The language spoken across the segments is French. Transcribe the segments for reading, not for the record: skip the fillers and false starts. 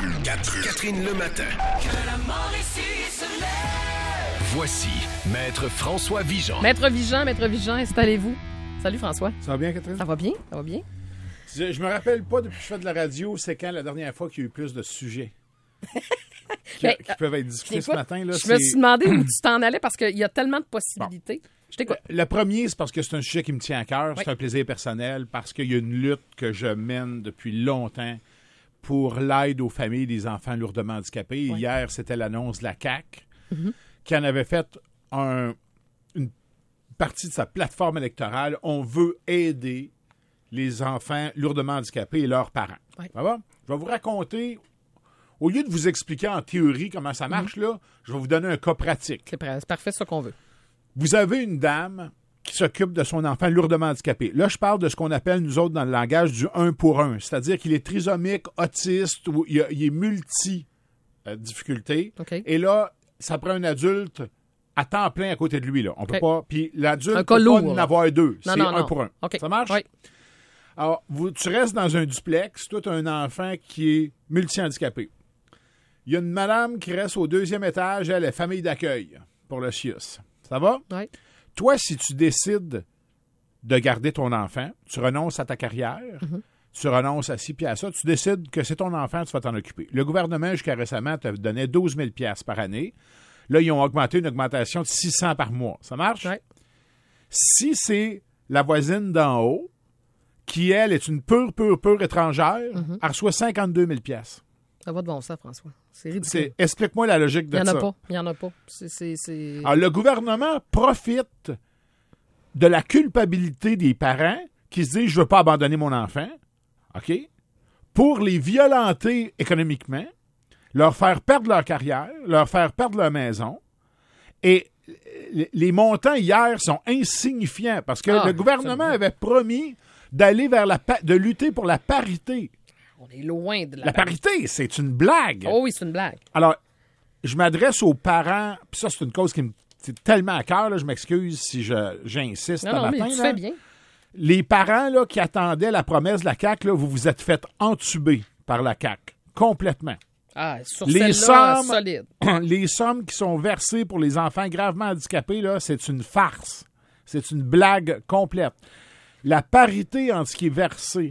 Catherine le matin. Que la Mauricie se lève. Voici Maître François Vigeant. Maître Vigeant, installez-vous. Salut François. Ça va bien, Catherine? Ça va bien? Je me rappelle pas depuis que je fais de la radio, c'est quand la dernière fois qu'il y a eu plus de sujets qui peuvent être discutés ce matin. Là, je me suis demandé où tu t'en allais parce qu'il y a tellement de possibilités. Bon. Je t'écoute. Le premier, c'est parce que c'est un sujet qui me tient à cœur. Oui. C'est un plaisir personnel parce qu'il y a une lutte que je mène depuis longtemps pour l'aide aux familles des enfants lourdement handicapés. Oui. Hier, c'était l'annonce de la CAQ qui en avait fait une partie de sa plateforme électorale. On veut aider les enfants lourdement handicapés et leurs parents. Oui. Ça va? Je vais vous raconter, au lieu de vous expliquer en théorie comment ça marche, là, je vais vous donner un cas pratique. C'est parfait, c'est ça qu'on veut. Vous avez une dame qui s'occupe de son enfant lourdement handicapé. Là, je parle de ce qu'on appelle, nous autres, dans le langage du 1 pour 1. C'est-à-dire qu'il est trisomique, autiste, ou il est multi-difficulté. Okay. Et là, ça prend un adulte à temps plein à côté de lui. Là. On peut pas. Puis l'adulte ne peut lourd, pas en avoir deux. C'est non. 1 pour 1. Okay. Ça marche? Oui. Alors, tu restes dans un duplex. Toi, tu as un enfant qui est multi-handicapé. Il y a une madame qui reste au 2e étage. Elle est famille d'accueil pour le CIUS. Ça va? Oui. Toi, si tu décides de garder ton enfant, tu renonces à ta carrière, tu renonces à ci puis à ça, tu décides que c'est ton enfant, tu vas t'en occuper. Le gouvernement, jusqu'à récemment, te donnait 12 000 $ par année. Là, ils ont augmenté une augmentation de 600 par mois. Ça marche? Oui. Si c'est la voisine d'en haut, qui, elle, est une pure étrangère, elle reçoit 52 000 $. Ça va de bon sens, François. C'est ridicule. Explique-moi la logique de ça. Il n'y en a pas. Alors, le gouvernement profite de la culpabilité des parents qui se disent « je ne veux pas abandonner mon enfant », OK, pour les violenter économiquement, leur faire perdre leur carrière, leur faire perdre leur maison. Et les montants hier sont insignifiants parce que le gouvernement avait promis d'aller vers de lutter pour la parité. On est loin de la parité, c'est une blague. Oh oui, c'est une blague. Alors, je m'adresse aux parents, puis ça, c'est une cause qui me c'est tellement à cœur, là, je m'excuse si j'insiste ce matin. Mais tu fais bien. Les parents là, qui attendaient la promesse de la CAQ, là, vous vous êtes fait entuber par la CAQ, complètement. Ah, sur celle-là, solide. Les sommes qui sont versées pour les enfants gravement handicapés, là, c'est une farce. C'est une blague complète. La parité entre ce qui est versé,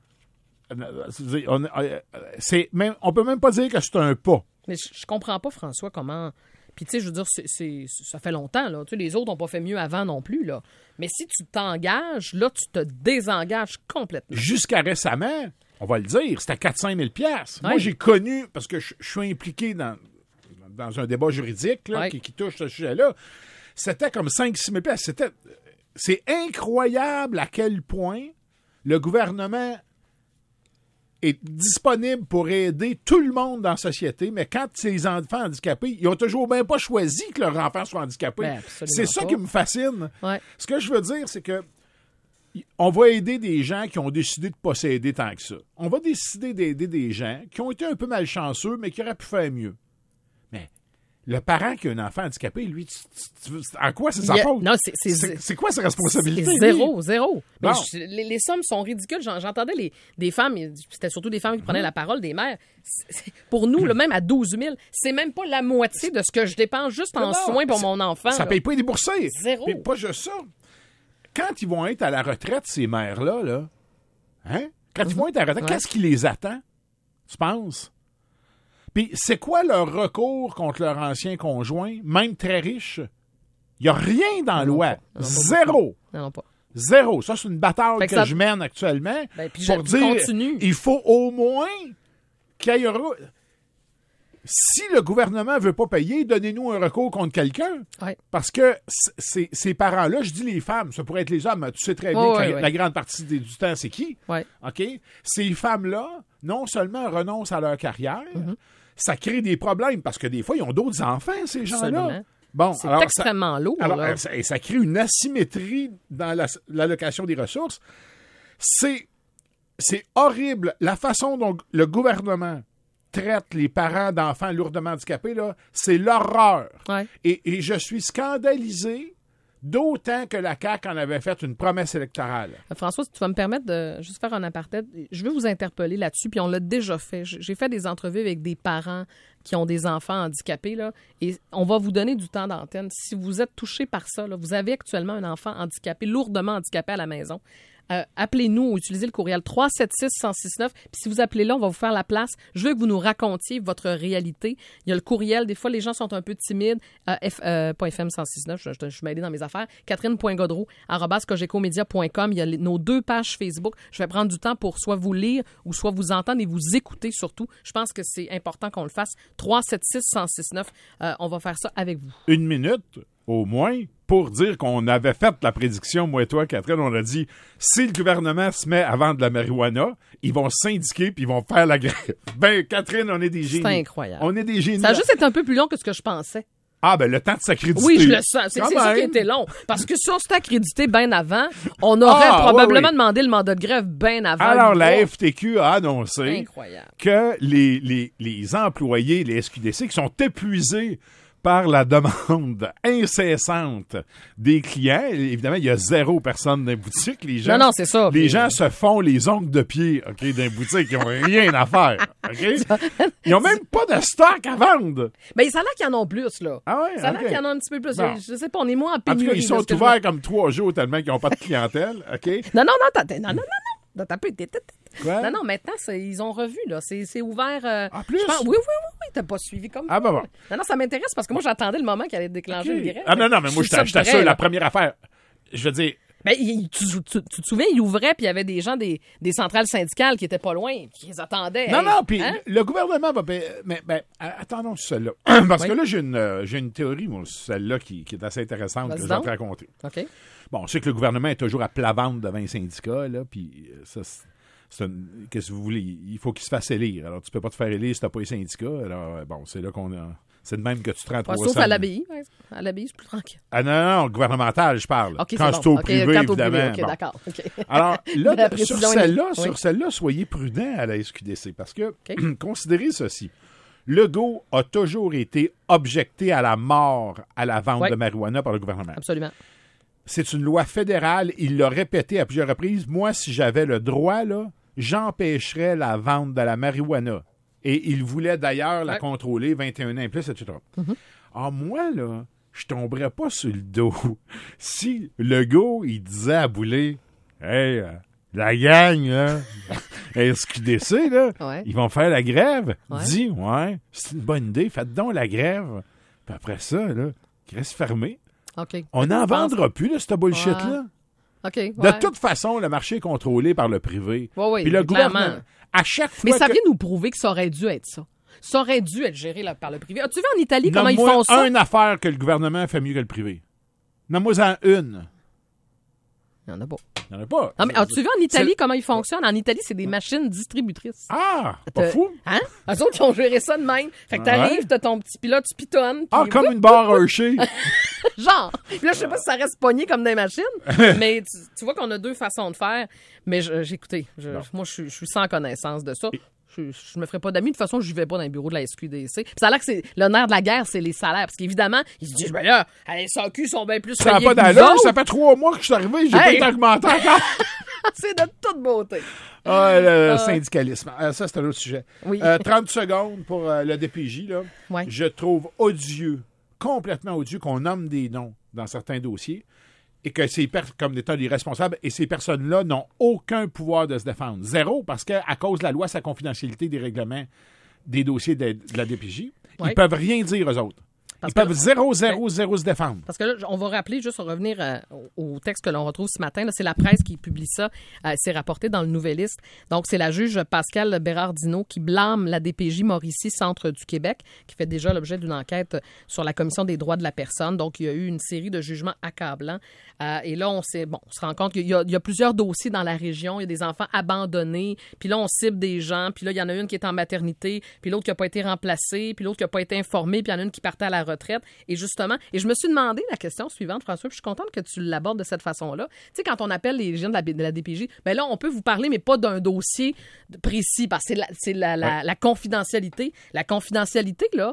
on peut même pas dire que c'est un pas. Mais je comprends pas, François, comment... Puis, tu sais, je veux dire, ça fait longtemps, là. Tu sais, les autres n'ont pas fait mieux avant non plus, là. Mais si tu t'engages, là, tu te désengages complètement. Jusqu'à récemment, on va le dire, c'était 400 000 $. Ouais. Moi, j'ai connu, parce que je suis impliqué dans un débat juridique là, qui touche ce sujet-là, c'était comme 5-6 000 $. C'est incroyable à quel point le gouvernement est disponible pour aider tout le monde dans la société, mais quand ces enfants handicapés, ils ont toujours bien pas choisi que leurs enfants soient handicapés. Ben, c'est ça qui me fascine. Ouais. Ce que je veux dire, c'est que on va aider des gens qui ont décidé de ne pas s'aider tant que ça. On va décider d'aider des gens qui ont été un peu malchanceux, mais qui auraient pu faire mieux. Mais le parent qui a un enfant handicapé, lui, en quoi c'est sa faute? Non, c'est quoi sa responsabilité? C'est zéro. Bon. Les sommes sont ridicules. J'entendais des femmes, c'était surtout des femmes qui prenaient la parole, des mères. Pour nous, même à 12 000, c'est même pas la moitié de ce que je dépense juste en soins pour mon enfant. Ça paye pas les déboursés. Zéro. Puis pas juste ça. Quand ils vont être à la retraite, ces mères-là, là, hein? Quand ils vont être à la retraite, qu'est-ce qui les attend? Tu penses? Puis c'est quoi leur recours contre leur ancien conjoint, même très riche? Il n'y a rien dans la loi. Zéro. Non, pas. Zéro. Ça, c'est une bataille que je mène actuellement pour dire il faut au moins qu'il y ait si le gouvernement ne veut pas payer, donnez-nous un recours contre quelqu'un. Ouais. Parce que ces parents-là, je dis les femmes, ça pourrait être les hommes, tu sais très bien que la grande partie du temps, c'est qui? Ouais. OK? Ces femmes-là, non seulement renoncent à leur carrière, ça crée des problèmes parce que des fois, ils ont d'autres enfants, ces gens-là. Absolument. Bon, c'est extrêmement lourd. Alors, ça crée une asymétrie dans l'allocation des ressources. C'est horrible. La façon dont le gouvernement traite les parents d'enfants lourdement handicapés, là, c'est l'horreur. Ouais. Et je suis scandalisé d'autant que la CAQ en avait fait une promesse électorale. François, si tu vas me permettre de juste faire un aparté, je veux vous interpeller là-dessus, puis on l'a déjà fait. J'ai fait des entrevues avec des parents qui ont des enfants handicapés, là, et on va vous donner du temps d'antenne. Si vous êtes touché par ça, là, vous avez actuellement un enfant handicapé, lourdement handicapé à la maison, appelez-nous ou utilisez le courriel 376-1069. Puis si vous appelez là, on va vous faire la place. Je veux que vous nous racontiez votre réalité. Il y a le courriel. Des fois, les gens sont un peu timides. Pas FM 169, je suis mêlée dans mes affaires. Catherine.godreau@cogecomedia.com. Il y a nos 2 pages Facebook. Je vais prendre du temps pour soit vous lire ou soit vous entendre et vous écouter surtout. Je pense que c'est important qu'on le fasse. 376-1069. On va faire ça avec vous. 1 minute, au moins, pour dire qu'on avait fait la prédiction, moi et toi, Catherine, on a dit, si le gouvernement se met à vendre de la marijuana, ils vont syndiquer puis ils vont faire la grève. Ben, Catherine, on est des génies. C'est incroyable. On est des génies. Ça a juste été un peu plus long que ce que je pensais. Ah, ben, le temps de s'accréditer. Oui, je le sens. C'est ça qui était long. Parce que si on s'était accrédité bien avant, on aurait probablement demandé le mandat de grève bien avant. Alors, la FTQ a annoncé Incroyable. que les employés, les SQDC, qui sont épuisés par la demande incessante des clients. Évidemment, il y a 0 personne dans les boutiques. Les gens, non, c'est ça. Les gens se font les ongles de pied, OK, dans les boutiques. Ils n'ont rien à faire, OK? Ils n'ont même pas de stock à vendre. Ben, ça a l'air qu'ils en ont plus, là. Ah ouais? Ça a l'air qu'il y en a un petit peu plus. Bon. Je sais pas, on est moins en En pénurie. tout cas, ils sont ouverts comme 3 jours tellement qu'ils n'ont pas de clientèle, OK? Non. T'as peu. Quoi? Non, maintenant, ils ont revu, là. C'est ouvert. En plus? Oui. T'as pas suivi comme Ah, ben bon. Non, ça m'intéresse parce que moi, j'attendais le moment qu'elle allait déclencher le grève. Ah, non, mais moi, j'étais sûr, la première affaire. Je veux dire. Ben, tu te souviens, il ouvrait, puis il y avait des gens des centrales syndicales qui étaient pas loin, qui les attendaient. Non, puis le gouvernement va... Mais attendons sur celle-là. Parce que là, j'ai une théorie, moi, sur celle-là, qui est assez intéressante, que je vais te raconter. OK. Bon, on sait que le gouvernement est toujours à plat ventre devant les syndicats, là, puis ça, qu'est-ce que vous voulez? Il faut qu'il se fasse élire. Alors, tu peux pas te faire élire si t'as pas les syndicats. Alors, bon, c'est là qu'on a... C'est de même que tu te rends 300. Sauf à l'abbaye. À l'abbaye, c'est plus tranquille. Ah non, gouvernemental, je parle. Okay, quand c'est au privé, quand évidemment. OK, d'accord. Okay. Alors, là, sur celle-là, oui. soyez prudents à la SQDC, parce que, considérez ceci. Legault a toujours été objecté à la mort à la vente de marijuana par le gouvernement. Absolument. C'est une loi fédérale. Il l'a répété à plusieurs reprises. Moi, si j'avais le droit, là, j'empêcherais la vente de la marijuana. Et il voulait d'ailleurs la contrôler, 21 ans et plus, etc. Alors moi, là, je tomberais pas sur le dos. Si Legault, il disait à Boulay, « Hey, la gang, là, SQDC, là, ils vont faire la grève. » Dis, c'est une bonne idée, faites donc la grève. Puis après ça, là, qu'il reste fermé. Okay. On n'en vendra plus, là, cette bullshit-là. Okay, de toute façon, le marché est contrôlé par le privé. Oui, puis le gouvernement, à chaque fois. Mais ça vient nous prouver que ça aurait dû être ça. Ça aurait dû être géré par le privé. As-tu vu en Italie comment ils font ça? Une affaire que le gouvernement fait mieux que le privé. Nomme-moi-en une. Il n'y en a pas. Il n'y en a pas. Non, mais as-tu vu en Italie comment ils fonctionnent? En Italie, c'est des machines distributrices. Ah, pas fou. Hein? Eux autres, ils ont géré ça de même. Fait que t'arrives, t'as ton petit pilote, tu pitonnes. Comme une barre Hershey. Genre. Puis là, je sais pas si ça reste pogné comme des machines, mais tu vois qu'on a 2 façons de faire. Mais j'ai écouté. Moi, je suis sans connaissance de ça. Je me ferai pas d'amis. De toute façon, je vais pas dans le bureau de la SQDC. Puis ça a l'air que le nerf de la guerre, c'est les salaires. Parce qu'évidemment, ils se disent, ben là, les SAQ sont bien plus ça n'a pas d'allure. Ça fait 3 mois que je suis arrivé. J'ai pas été augmenté encore. C'est de toute beauté. Le syndicalisme. Ça, c'est un autre sujet. Oui. 30 secondes pour le DPJ. Là. Ouais. Je trouve odieux, complètement odieux, qu'on nomme des noms dans certains dossiers et que c'est comme étant des responsables, et ces personnes-là n'ont aucun pouvoir de se défendre. 0, parce qu'à cause de la loi sur la confidentialité des règlements des dossiers de la DPJ, ils peuvent rien dire aux autres. Ils peuvent 0 se défendre. Parce que là, on va rappeler, juste revenir au texte que l'on retrouve ce matin. Là, c'est la presse qui publie ça. C'est rapporté dans le Nouvelliste. Donc, c'est la juge Pascale Bérardino qui blâme la DPJ Mauricie Centre du Québec, qui fait déjà l'objet d'une enquête sur la Commission des droits de la personne. Donc, il y a eu une série de jugements accablants. Et là, on se rend compte qu'il y a plusieurs dossiers dans la région. Il y a des enfants abandonnés. Puis là, on cible des gens. Puis là, il y en a une qui est en maternité. Puis l'autre qui n'a pas été remplacée. Puis l'autre qui n'a pas été informée. Puis il y en a une qui partait à la retraite. Et justement, je me suis demandé la question suivante, François, puis je suis contente que tu l'abordes de cette façon-là. Tu sais, quand on appelle les gens de la DPJ, bien là, on peut vous parler, mais pas d'un dossier précis, parce que c'est la confidentialité. La confidentialité, là,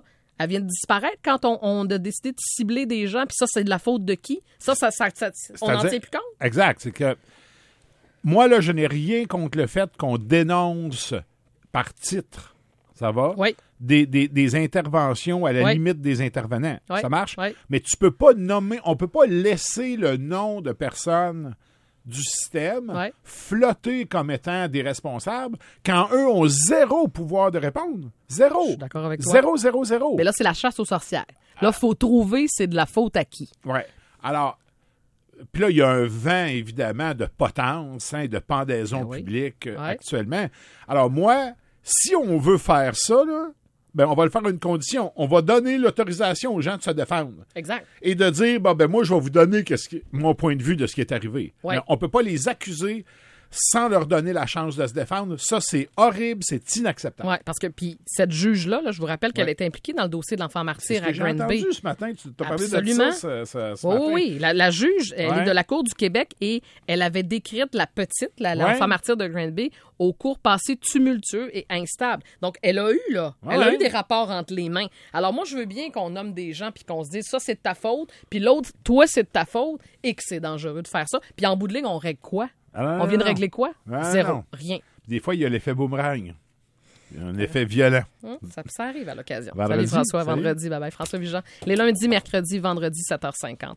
elle vient de disparaître quand on a décidé de cibler des gens, puis ça, c'est de la faute de qui? Ça on n'en tient plus compte? Exact. C'est que moi, là, je n'ai rien contre le fait qu'on dénonce par titre, ça va? Oui. Des interventions à la limite des intervenants. Oui. Ça marche? Oui. Mais tu peux pas nommer, on peut pas laisser le nom de personnes du système flotter comme étant des responsables quand eux ont zéro pouvoir de répondre. Zéro. Je suis d'accord avec toi. Zéro. Mais là, c'est la chasse aux sorcières. Là, il faut trouver c'est de la faute à qui. Oui. Alors, puis là, il y a un vent, évidemment, de potence, de pendaison publique actuellement. Alors moi, si on veut faire ça, là, ben on va le faire à une condition. On va donner l'autorisation aux gens de se défendre. Exact. Et de dire, moi, je vais vous donner mon point de vue de ce qui est arrivé. Ouais. On ne peut pas les accuser sans leur donner la chance de se défendre. Ça, c'est horrible, c'est inacceptable. Oui, parce que puis cette juge-là, je vous rappelle qu'elle était impliquée dans le dossier de l'enfant martyr à Granby. J'ai entendu ce matin, tu t'as parlé Absolument. de ça ce matin. Oui, la juge, elle est de la Cour du Québec et elle avait décrite la petite, l'enfant martyr de Granby, au cours passé tumultueux et instable. Donc, elle a eu des rapports entre les mains. Alors, moi, je veux bien qu'on nomme des gens puis qu'on se dise, ça, c'est de ta faute, puis l'autre, toi, c'est de ta faute, et que c'est dangereux de faire ça. Puis en bout de ligne, on règle quoi? On vient de régler quoi? Zéro. Rien. Des fois, il y a l'effet boomerang. Il y a un effet violent. Ça arrive à l'occasion. Vendredi. Salut François, vendredi. Bye bye François Vigeant. Les lundis, mercredis, vendredis, 7h50.